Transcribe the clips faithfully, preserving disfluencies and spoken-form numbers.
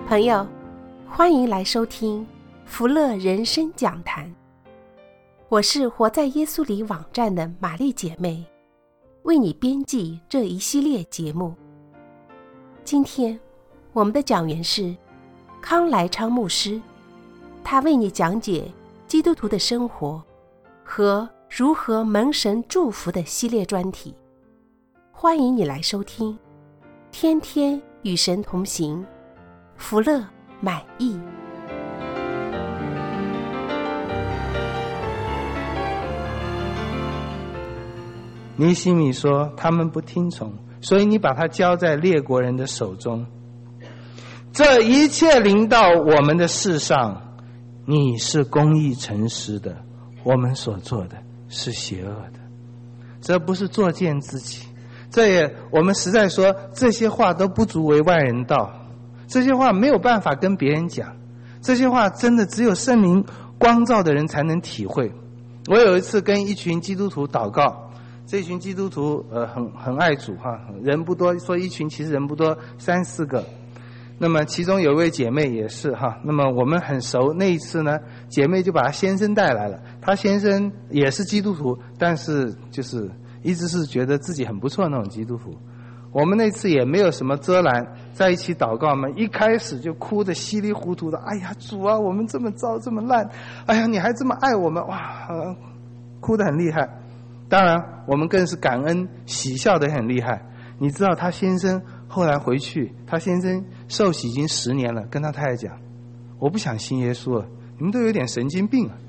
朋友，欢迎来收听福乐人生讲坛。我是活在耶稣里网站的玛丽姐妹，为你编辑这一系列节目。今天我们的讲员是康来昌牧师，他为你讲解基督徒的生活和如何蒙神祝福的系列专题。欢迎你来收听，天天与神同行，福乐满意。 尼希米说他们不听从，所以你把他交在列国人的手中。这一切临到我们的事上，你是公义诚实的，我们所做的是邪恶的。这不是作践自己，这也我们实在说这些话都不足为外人道，这些话没有办法跟别人讲，这些话真的只有圣灵光照的人才能体会。我有一次跟一群基督徒祷告，这群基督徒呃很很爱主哈，人不多，说一群其实人不多，三四个。那么其中有一位姐妹也是哈，那么我们很熟。那一次呢，姐妹就把她先生带来了，她先生也是基督徒，但是就是一直是觉得自己很不错那种基督徒。我们那次也没有什么遮拦，在一起祷告嘛，一开始就哭得稀里糊涂的，哎呀主啊，我们这么糟这么烂，哎呀你还这么爱我们，哇，呃、哭得很厉害。当然我们更是感恩喜笑得很厉害。你知道他先生后来回去，他先生受洗已经十年了，跟他太太讲，我不想信耶稣了，你们都有点神经病啊。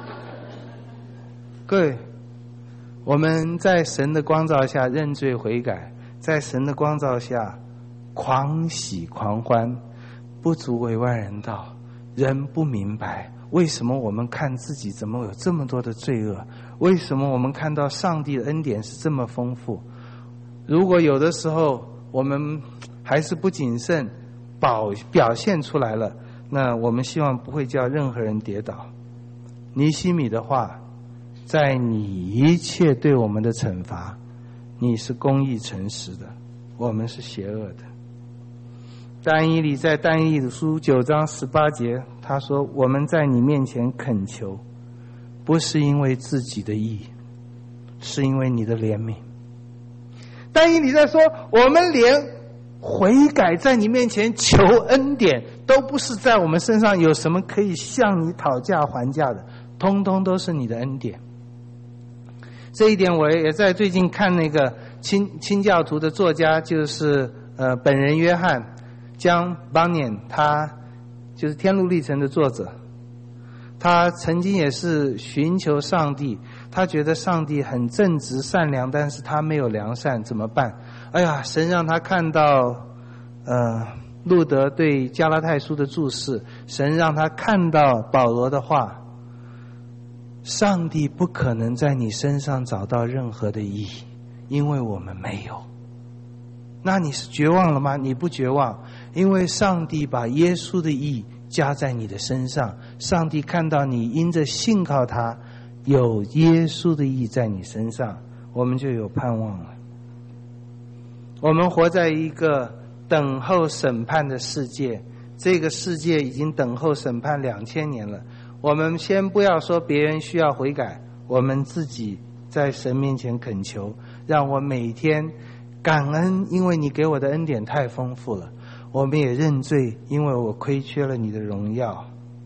各位，我们在神的光照下认罪悔改，在神的光照下狂喜狂欢，不足为外人道。人不明白为什么我们看自己怎么有这么多的罪恶，为什么我们看到上帝的恩典是这么丰富。如果有的时候我们还是不谨慎表表现出来了，那我们希望不会叫任何人跌倒。尼希米的话，在你一切对我们的惩罚，你是公义诚实的，我们是邪恶的。但以理在但以理书九章十八节，他说我们在你面前恳求，不是因为自己的义，是因为你的怜悯。但以理在说，我们连悔改在你面前求恩典，都不是在我们身上有什么可以向你讨价还价的，通通都是你的恩典。这一点我也在最近看那个清清教徒的作家，就是呃本人约翰江邦年，他就是天路历程的作者。他曾经也是寻求上帝，他觉得上帝很正直善良，但是他没有良善，怎么办？哎呀，神让他看到呃路德对加拉太书的注释，神让他看到保罗的话，上帝不可能在你身上找到任何的义，因为我们没有。那你是绝望了吗？你不绝望，因为上帝把耶稣的义加在你的身上，上帝看到你因着信靠他，有耶稣的义在你身上，我们就有盼望了。我们活在一个等候审判的世界，这个世界已经等候审判两千年了。我们先不要说别人需要悔改，我们自己在神面前恳求，让我每天感恩，因为你给我的恩典太丰富了。我们也认罪，因为我亏缺了你的荣耀。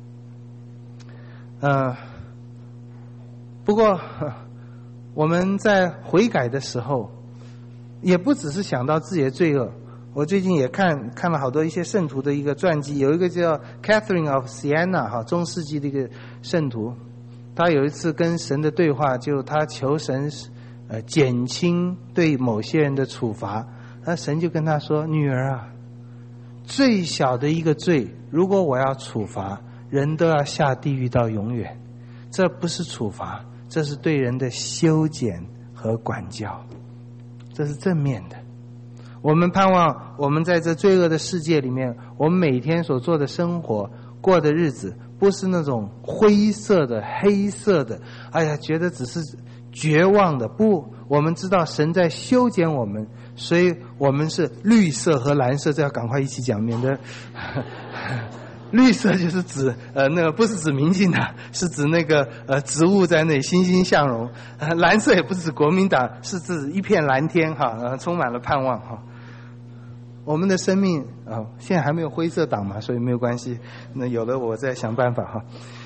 呃，不过我们在悔改的时候，也不只是想到自己的罪恶。我最近也看看了好多一些圣徒的一个传记，有一个叫 Catherine of Siena 哈，中世纪的一个圣徒，他有一次跟神的对话，就他求神呃减轻对某些人的处罚，那神就跟他说：“女儿啊，最小的一个罪，如果我要处罚，人都要下地狱到永远。这不是处罚，这是对人的修剪和管教，这是正面的。我们盼望我们在这罪恶的世界里面，我们每天所做的生活过的日子，不是那种灰色的黑色的，哎呀觉得只是绝望的，不，我们知道神在修剪我们，所以我们是绿色和蓝色，这要赶快一起讲，免得绿色就是指呃那个不是指民进党，是指那个呃植物在那里欣欣向荣。呃、蓝色也不是指国民党，是指一片蓝天哈，呃充满了盼望哈。我们的生命啊、呃，现在还没有灰色党嘛，所以没有关系。那有了我再想办法哈。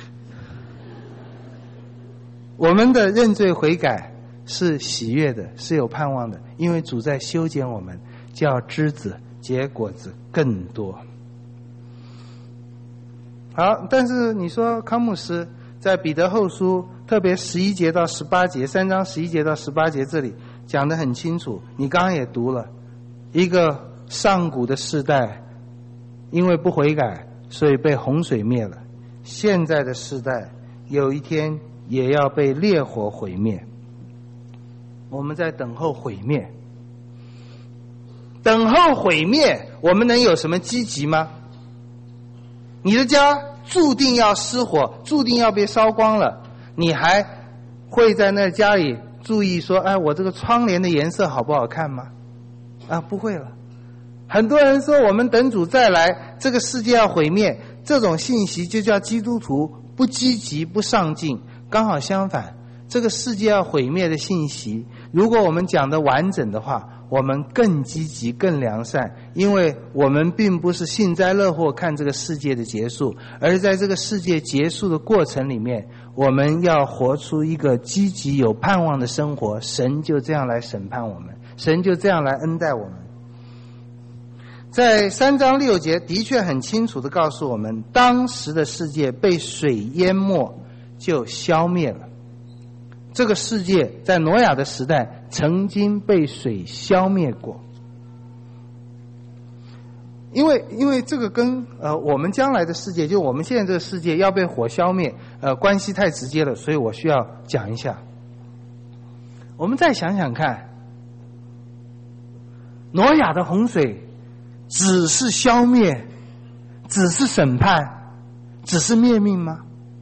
我们的认罪悔改是喜悦的，是有盼望的，因为主在修剪我们，叫枝子结果子更多。好，但是你说康牧师在彼得后书特别十一节到十八节，三章十一节到十八节这里讲得很清楚，你刚刚也读了，一个上古的世代因为不悔改，所以被洪水灭了，现在的世代有一天也要被烈火毁灭。我们在等候毁灭，等候毁灭，我们能有什么积极吗？你的家注定要失火，注定要被烧光了，你还会在那家里注意说，哎，我这个窗帘的颜色好不好看吗？啊，不会了。很多人说我们等主再来，这个世界要毁灭，这种信息就叫基督徒不积极不上进。刚好相反，这个世界要毁灭的信息，如果我们讲得完整的话，我们更积极更良善，因为我们并不是幸灾乐祸看这个世界的结束，而在这个世界结束的过程里面，我们要活出一个积极有盼望的生活，神就这样来审判我们，神就这样来恩待我们。在三章六节的确很清楚地告诉我们，当时的世界被水淹没就消灭了。这个世界在挪亚的时代曾经被水消灭过，因为因为这个跟呃我们将来的世界，就我们现在这个世界要被火消灭，呃关系太直接了，所以我需要讲一下。我们再想想看，挪亚的洪水只是消灭，只是审判，只是灭命吗？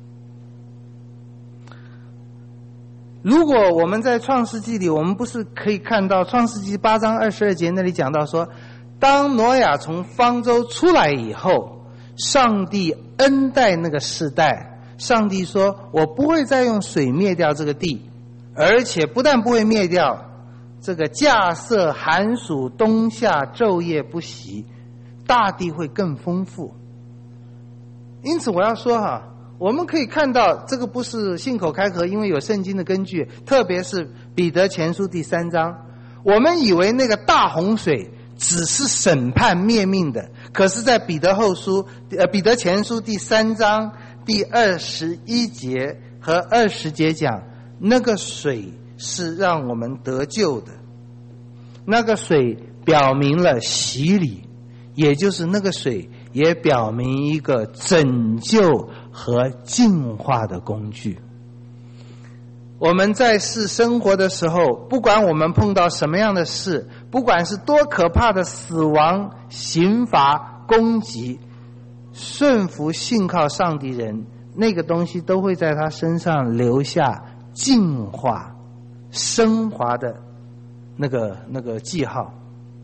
如果我们在创世纪里，我们不是可以看到创世纪八章二十二节那里讲到说，当挪亚从方舟出来以后，上帝恩待那个世代，上帝说，我不会再用水灭掉这个地，而且不但不会灭掉，这个稼穑寒暑冬夏昼夜不息，大地会更丰富。因此我要说哈，我们可以看到这个不是信口开河，因为有圣经的根据，特别是彼得前书第三章，我们以为那个大洪水只是审判灭命的，可是在彼得后书呃彼得前书第三章第二十一节和二十节讲，那个水是让我们得救的，那个水表明了洗礼，也就是那个水也表明一个拯救和净化的工具。我们在世生活的时候，不管我们碰到什么样的事，不管是多可怕的死亡、刑罚、攻击，顺服信靠上帝人，那个东西都会在他身上留下净化、升华的那个那个记号。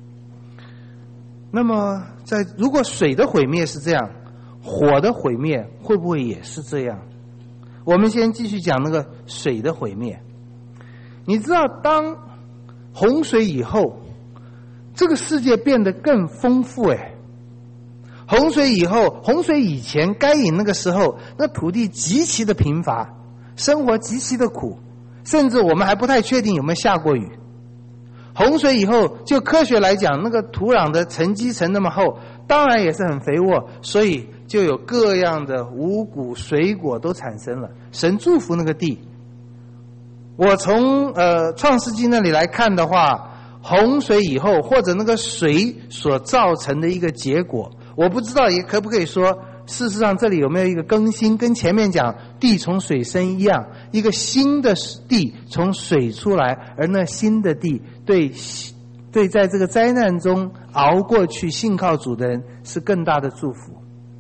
那么在如果水的毁灭是这样，火的毁灭会不会也是这样？我们先继续讲那个水的毁灭。你知道当洪水以后，这个世界变得更丰富诶。洪水以后，洪水以前该隐那个时候，那土地极其的贫乏，生活极其的苦，甚至我们还不太确定有没有下过雨。洪水以后，就科学来讲，那个土壤的沉积层那么厚，当然也是很肥沃，所以就有各样的五谷水果都产生了。神祝福那个地。我从呃创世纪那里来看的话，洪水以后或者那个水所造成的一个结果，我不知道也可不可以说，事实上这里有没有一个更新，跟前面讲地从水生一样，一个新的地从水出来，而那新的地对对在这个灾难中熬过去信靠主的人是更大的祝福。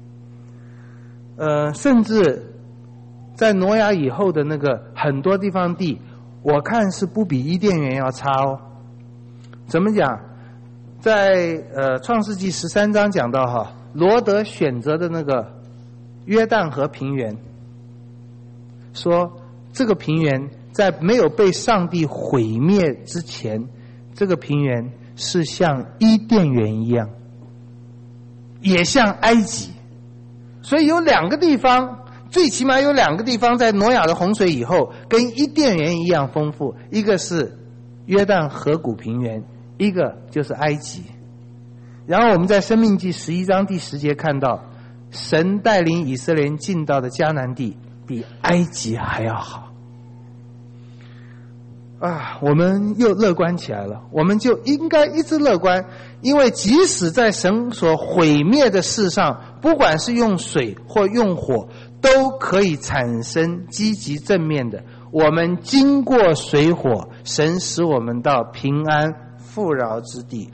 呃，甚至在挪亚以后的那个很多地方地，我看是不比伊甸园要差哦。怎么讲？在呃创世纪十三章讲到哈， 罗德选择的那个约旦河平原，说这个平原在没有被上帝毁灭之前，这个平原是像伊甸园一样，也像埃及。所以有两个地方，最起码有两个地方在挪亚的洪水以后跟伊甸园一样丰富，一个是约旦河谷平原，一个就是埃及。然后我们在申命记十一章第十节看到，神带领以色列人进到的迦南地比埃及还要好啊！我们又乐观起来了，我们就应该一直乐观，因为即使在神所毁灭的事上，不管是用水或用火，都可以产生积极正面的。我们经过水火，神使我们到平安富饶之地。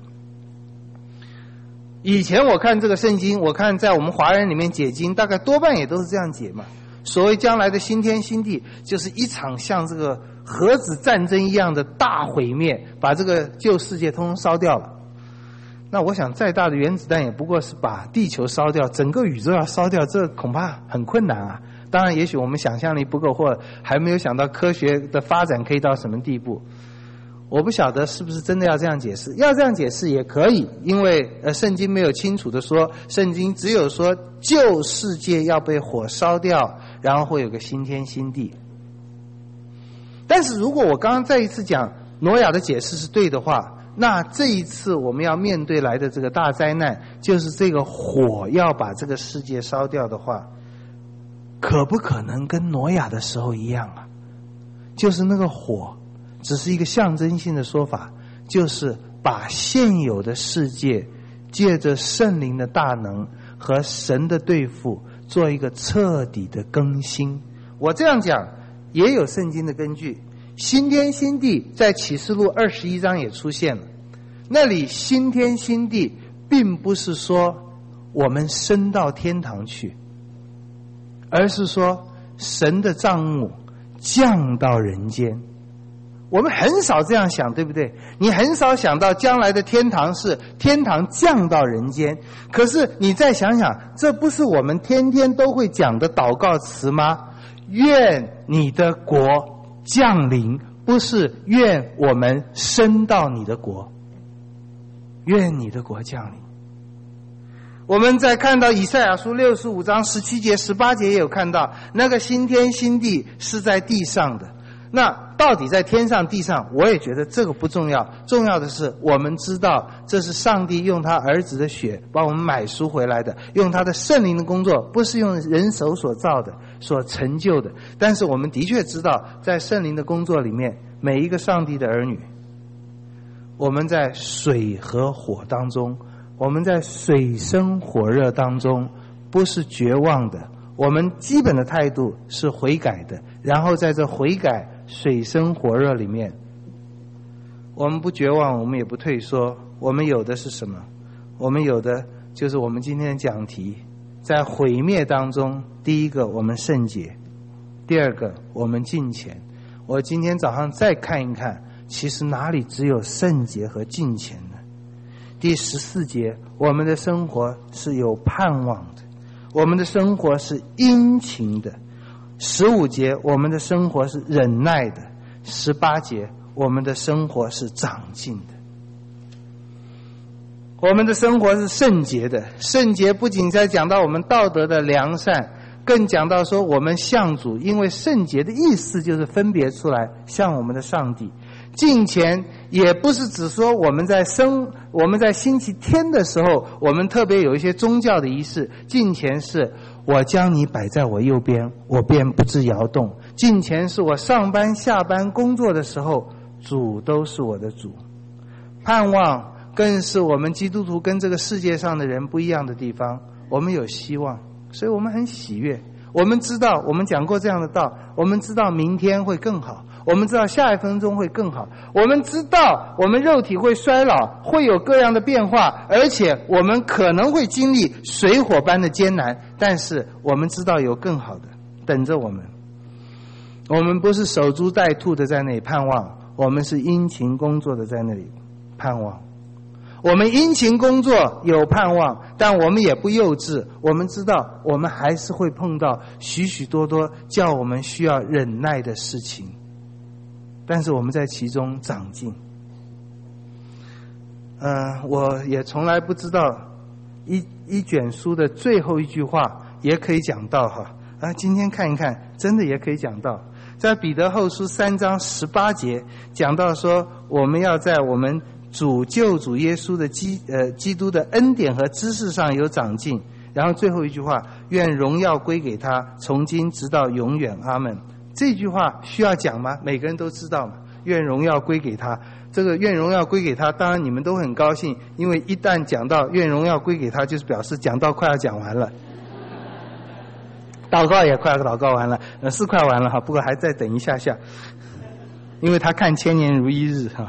以前我看这个圣经，我看在我们华人里面解经，大概多半也都是这样解嘛。所谓将来的新天新地，就是一场像这个核子战争一样的大毁灭，把这个旧世界通通烧掉了。那我想再大的原子弹也不过是把地球烧掉，整个宇宙要烧掉，这恐怕很困难啊。当然也许我们想象力不够，或还没有想到科学的发展可以到什么地步。我不晓得是不是真的要这样解释，要这样解释也可以，因为呃，圣经没有清楚的说，圣经只有说旧世界要被火烧掉，然后会有个新天新地。但是如果我刚刚再一次讲挪亚的解释是对的话，那这一次我们要面对来的这个大灾难，就是这个火要把这个世界烧掉的话，可不可能跟挪亚的时候一样啊？就是那个火只是一个象征性的说法，就是把现有的世界借着圣灵的大能和神的对付做一个彻底的更新。我这样讲也有圣经的根据，新天新地在启示录二十一章也出现了。那里新天新地并不是说我们升到天堂去，而是说神的帐幕降到人间。我们很少这样想，对不对？你很少想到将来的天堂是天堂降到人间。可是你再想想，这不是我们天天都会讲的祷告词吗？愿你的国降临，不是愿我们升到你的国，愿你的国降临。我们在看到以赛亚书六十五章十七节十八节也有看到，那个新天新地是在地上的。那到底在天上地上，我也觉得这个不重要，重要的是我们知道这是上帝用他儿子的血把我们买赎回来的，用他的圣灵的工作，不是用人手所造的所成就的。但是我们的确知道，在圣灵的工作里面，每一个上帝的儿女，我们在水和火当中，我们在水深火热当中，不是绝望的，我们基本的态度是悔改的，然后在这悔改水深火热里面，我们不绝望，我们也不退缩。我们有的是什么？我们有的就是我们今天的讲题，在毁灭当中，第一个我们圣洁，第二个我们敬虔。我今天早上再看一看，其实哪里只有圣洁和敬虔呢？第十四节，我们的生活是有盼望的，我们的生活是殷勤的。十五节，我们的生活是忍耐的。十八节，我们的生活是长进的。我们的生活是圣洁的。圣洁不仅在讲到我们道德的良善，更讲到说我们向主，因为圣洁的意思就是分别出来向我们的上帝。敬虔也不是只说我们在生我们在星期天的时候，我们特别有一些宗教的仪式。敬虔是我将你摆在我右边，我便不致摇动。敬虔是我上班下班工作的时候，主都是我的主。盼望更是我们基督徒跟这个世界上的人不一样的地方，我们有希望，所以我们很喜悦。我们知道，我们讲过这样的道，我们知道明天会更好，我们知道下一分钟会更好，我们知道我们肉体会衰老，会有各样的变化，而且我们可能会经历水火般的艰难，但是我们知道有更好的等着我们。我们不是守株待兔的在那里盼望，我们是殷勤工作的在那里盼望。 我们殷勤工作有盼望，但我们也不幼稚，我们知道我们还是会碰到许许多多叫我们需要忍耐的事情，但是我们在其中长进。呃，我也从来不知道一一卷书的最后一句话也可以讲到哈啊，今天看一看，真的也可以讲到，在彼得后书三章十八节讲到说，我们要在我们主救主耶稣的基呃基督的恩典和知识上有长进。然后最后一句话，愿荣耀归给他，从今直到永远，阿们。这句话需要讲吗？每个人都知道嘛，愿荣耀归给他。这个愿荣耀归给他，当然你们都很高兴，因为一旦讲到愿荣耀归给他，就是表示讲到快要讲完了，祷告也快要祷告完了，呃是快完了哈，不过还再等一下下，因为他看千年如一日哈。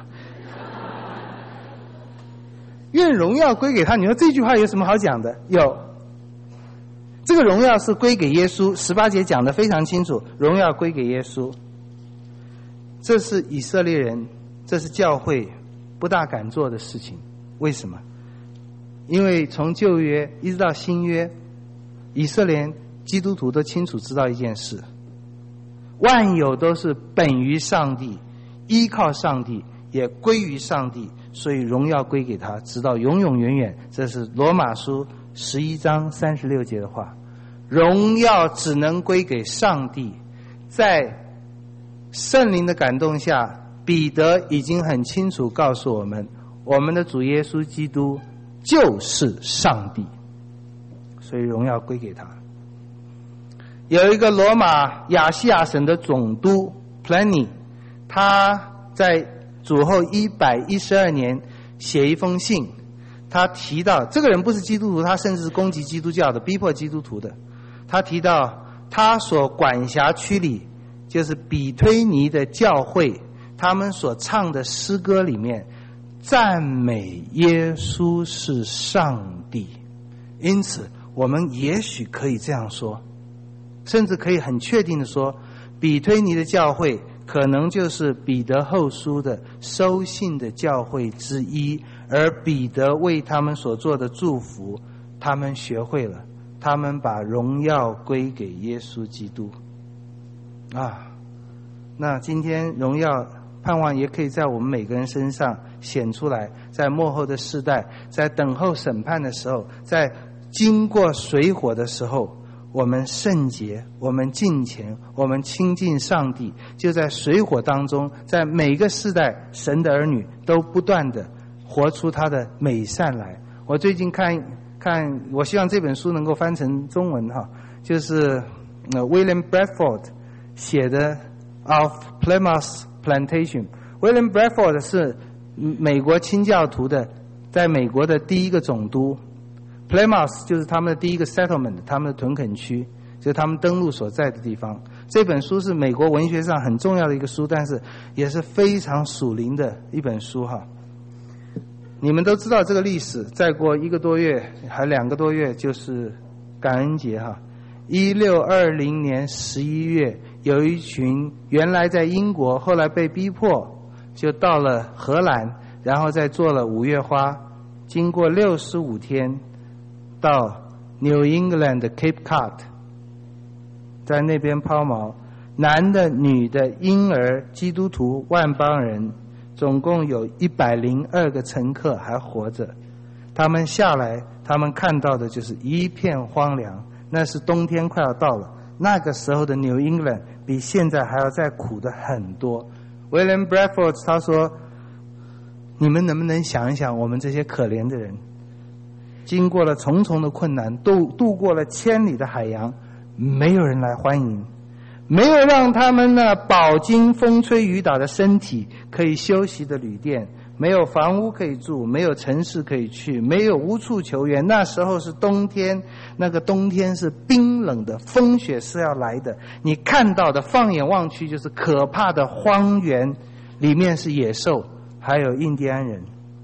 愿荣耀归给他，你说这句话有什么好讲的？有，这个荣耀是归给耶稣，十八节讲得非常清楚，荣耀归给耶稣。这是以色列人，这是教会不大敢做的事情。为什么？因为从旧约一直到新约，以色列基督徒都清楚知道一件事，万有都是本于上帝，依靠上帝，也归于上帝，所以荣耀归给他，直到永永远远。这是罗马书十一章三十六节的话，荣耀只能归给上帝。在圣灵的感动下，彼得已经很清楚告诉我们，我们的主耶稣基督就是上帝，所以荣耀归给他。有一个罗马亚细亚省的总督 Pliny， 他在主后一百一十二年写一封信，他提到这个人不是基督徒，他甚至是攻击基督教的，逼迫基督徒的。他提到他所管辖区里，就是比推尼的教会，他们所唱的诗歌里面赞美耶稣是上帝。因此我们也许可以这样说，甚至可以很确定的说，比推尼的教会可能就是彼得后书的收信的教会之一，而彼得为他们所做的祝福，他们学会了，他们把荣耀归给耶稣基督啊。那今天荣耀盼望也可以在我们每个人身上显出来，在末后的世代，在等候审判的时候，在经过水火的时候，我们圣洁，我们敬虔，我们亲近上帝，就在水火当中，在每个世代，神的儿女都不断的活出他的美善来。我最近看看，我希望这本书能够翻成中文哈，就是呃 William Bradford 写的 Of Plymouth Plantation。William Bradford 是美国清教徒的，在美国的第一个总督。Plymouth 就是他们的第一个 settlement， 他们的屯垦区，就是他们登陆所在的地方。这本书是美国文学上很重要的一个书，但是也是非常属灵的一本书哈。你们都知道这个历史，再过一个多月还两个多月就是感恩节哈。一六二零年十一月，有一群原来在英国，后来被逼迫，就到了荷兰，然后再做了五月花，经过六十五天到 New England 的 Cape Cod， 在那边抛锚，男的女的婴儿基督徒万邦人，总共有一百零二个乘客还活着。他们下来，他们看到的就是一片荒凉，那是冬天快要到了，那个时候的 New England 比现在还要再苦的很多。 William Bradford 他说，你们能不能想一想，我们这些可怜的人经过了重重的困难，渡渡过了千里的海洋，没有人来欢迎，没有让他们呢饱经风吹雨打的身体可以休息的旅店，没有房屋可以住，没有城市可以去，没有无处求援。那时候是冬天，那个冬天是冰冷的，风雪是要来的，你看到的放眼望去就是可怕的荒原，里面是野兽，还有印第安人，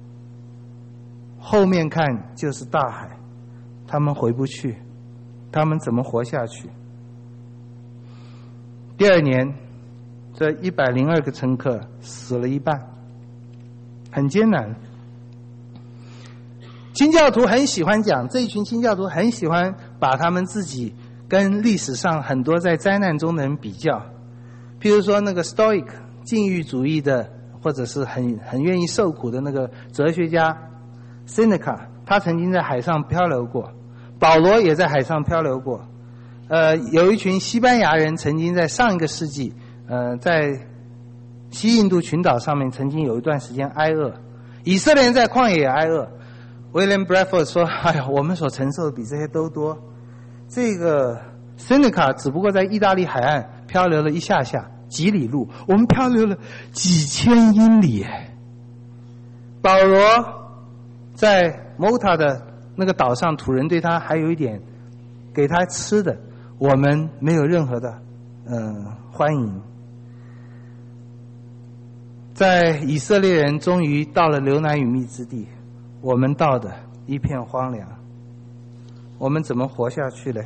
后面看就是大海，他们回不去，他们怎么活下去？第二年，这一百零二个乘客死了一半，很艰难。 清教徒很喜欢讲，这一群清教徒很喜欢把他们自己跟历史上很多在灾难中的人比较。譬如说那个 Stoic 禁欲主义的，或者是很很愿意受苦的那个哲学家 Seneca， 他曾经在海上漂流过，保罗也在海上漂流过。呃，有一群西班牙人曾经在上一个世纪，呃，在西印度群岛上面曾经有一段时间挨饿，以色列人在旷野也挨饿。William Bradford 说：“哎呀，我们所承受的比这些都多。”这个 Seneca 只不过在意大利海岸漂流了一下下几里路，我们漂流了几千英里。保罗在 Malta 的那个岛上，土人对他还有一点给他吃的，我们没有任何的嗯、呃、欢迎。在以色列人终于到了流奶与蜜之地，我们到的一片荒凉，我们怎么活下去呢？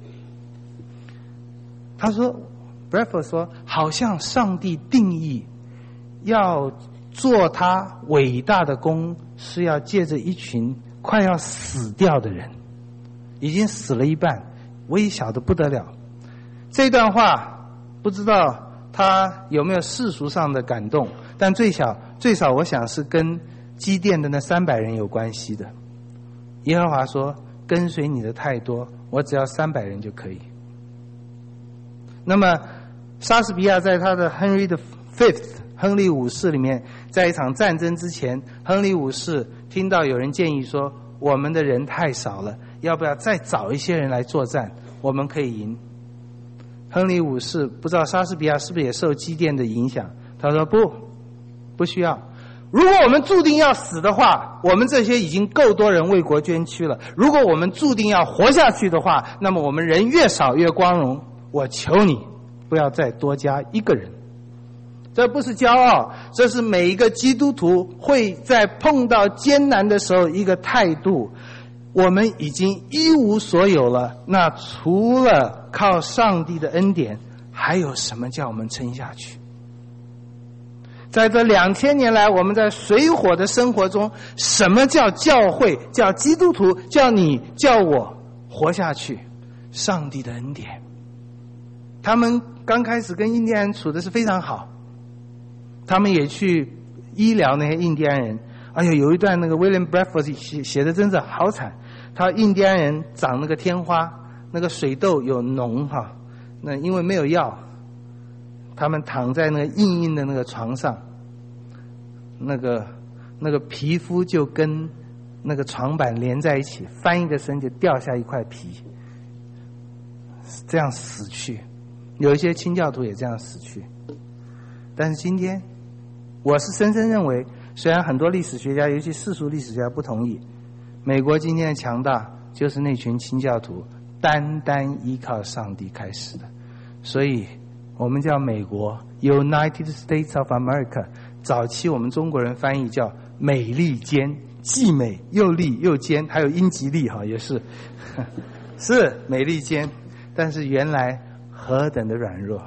他说 Bradford 说，好像上帝定义要做他伟大的功，是要借着一群快要死掉的人，已经死了一半，微小的不得了。这段话不知道他有没有世俗上的感动，但最少最少我想是跟基甸的那三百人有关系的。耶和华说，跟随你的太多，我只要三百人就可以。那么莎士比亚在他的 Henry the Fifth 亨利五世里面，在一场战争之前，亨利五世听到有人建议说，我们的人太少了，要不要再找一些人来作战，我们可以赢。亨利五世不知道莎士比亚是不是也受基甸的影响，他说不不需要，如果我们注定要死的话，我们这些已经够多人为国捐躯了，如果我们注定要活下去的话，那么我们人越少越光荣，我求你不要再多加一个人。这不是骄傲，这是每一个基督徒会在碰到艰难的时候一个态度。我们已经一无所有了，那除了靠上帝的恩典，还有什么叫我们撑下去？在这两千年来，我们在水火的生活中，什么叫教会，叫基督徒，叫你叫我活下去？上帝的恩典。他们刚开始跟印第安人处的是非常好，他们也去医疗那些印第安人。哎呦，有一段那个 William Bradford 写写的真是好惨，他印第安人长那个天花，那个水痘有脓哈，那因为没有药，他们躺在那个硬硬的那个床上，那个那个皮肤就跟那个床板连在一起，翻一个身就掉下一块皮，这样死去。有一些清教徒也这样死去。但是今天我是深深认为，虽然很多历史学家尤其世俗历史学家不同意，美国今天的强大就是那群清教徒单单依靠上帝开始的。所以我们叫美国 United States of America， 早期我们中国人翻译叫美利坚，既美又利又坚，还有英吉利哈，也是是美利坚，但是原来何等的软弱，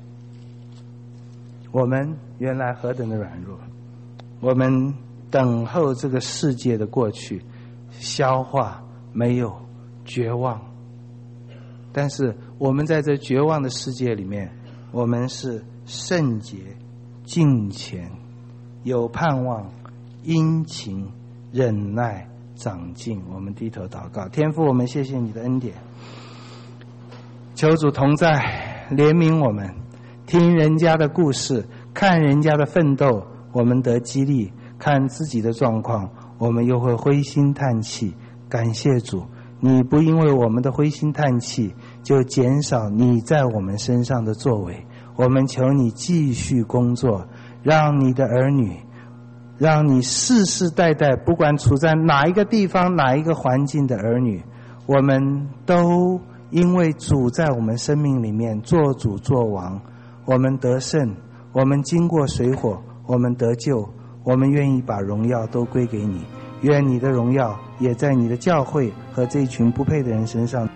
我们原来何等的软弱，我们等候这个世界的过去，消化没有绝望，但是我们在这绝望的世界里面，我们是圣洁、敬虔、有盼望、殷勤、忍耐、长进。我们低头祷告，天父，我们谢谢你的恩典，求主同在，怜悯我们，听人家的故事，看人家的奋斗，我们得激励；看自己的状况，我们又会灰心叹气。感谢主，你不因为我们的灰心叹气就减少你在我们身上的作为。我们求你继续工作，让你的儿女，让你世世代代不管处在哪一个地方哪一个环境的儿女，我们都因为主在我们生命里面做主做王，我们得胜，我们经过水火，我们得救，我们愿意把荣耀都归给你。愿你的荣耀也在你的教会和这一群不配的人身上。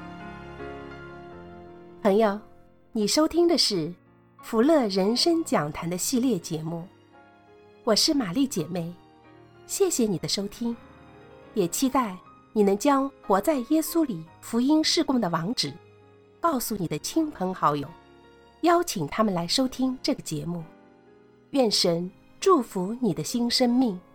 朋友，你收听的是福乐人生讲坛的系列节目，我是玛丽姐妹，谢谢你的收听， 也期待你能将活在耶稣里福音事工的网址告诉你的亲朋好友，邀请他们来收听这个节目。愿神祝福你的新生命。